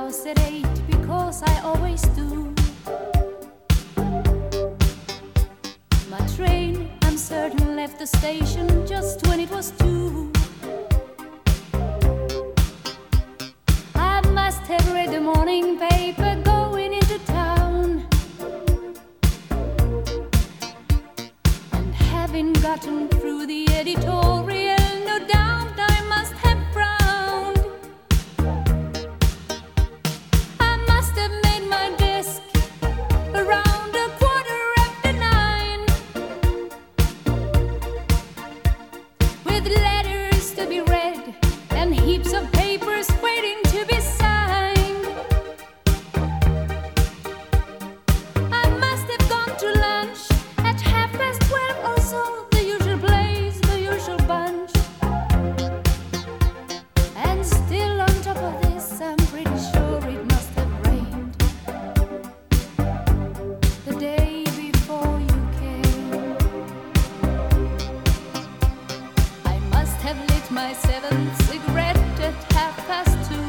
house at 8 because I always do. My train, I'm certain, left the station just when it was 2. I must have read the morning paper going into town, and having gotten through the editorial, no doubt I must have frowned. I must have made my desk around 9:15, with letters to be read and heaps of papers waiting to be signed. I must have gone to lunch at 12:30 or so, the usual place, the usual bunch. And still on top of this, I'm pretty sure it must have rained the day before you came. I must have lit my 7th cigarette at 2:30,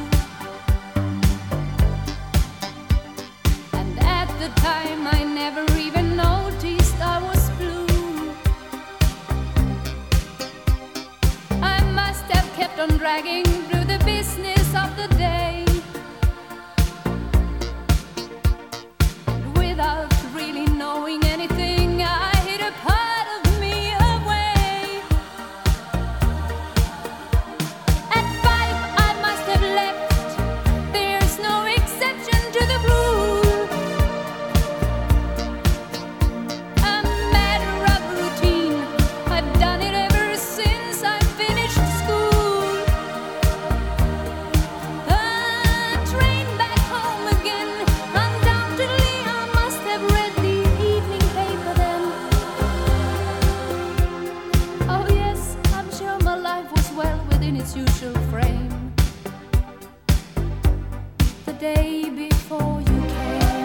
and at the time I never even noticed I was blue. I must have kept on dragging through the business of the day, and without really knowing anything, I hid a part of me away. At 5 I must have left, there's no exception to the rule. A matter of routine, I've done it ever since I finished school. The train back home again, undoubtedly I must have read the evening paper then. Oh yes, I'm sure my life was well within its usual frame the day before you came.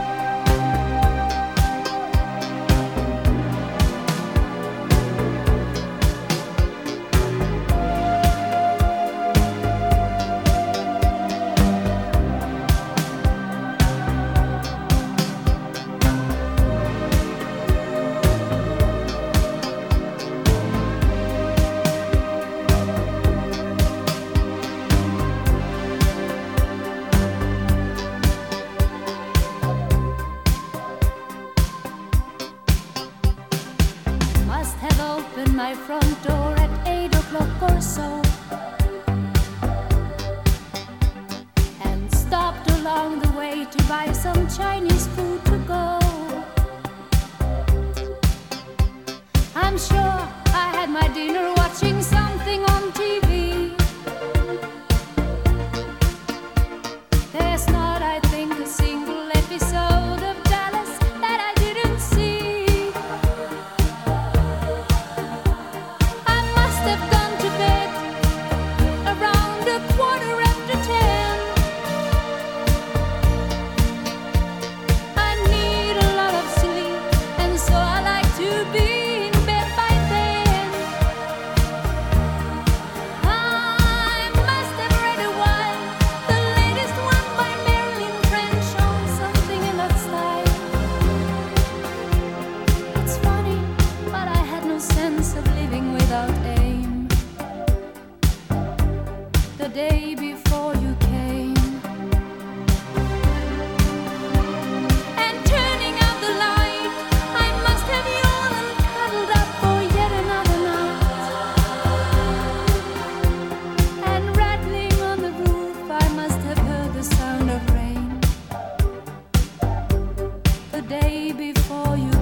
Must have opened my front door at 8 o'clock or so, and stopped along the way to buy some Chinese food to go. I'm sure I had my dinner watching something on TV. There's not, I think, a single episode of Dallas that I didn't see. I must have gone to bed around 10:15. I need a lot of sleep, and so I like to be in bed by then. I must have read a while, the latest one by Marilyn French, on something in that style. It's funny, but I had no sense of living without aim the day before you came. And turning out the light, I must have yawned and cuddled up for yet another night. And rattling on the roof, I must have heard the sound of rain the day before you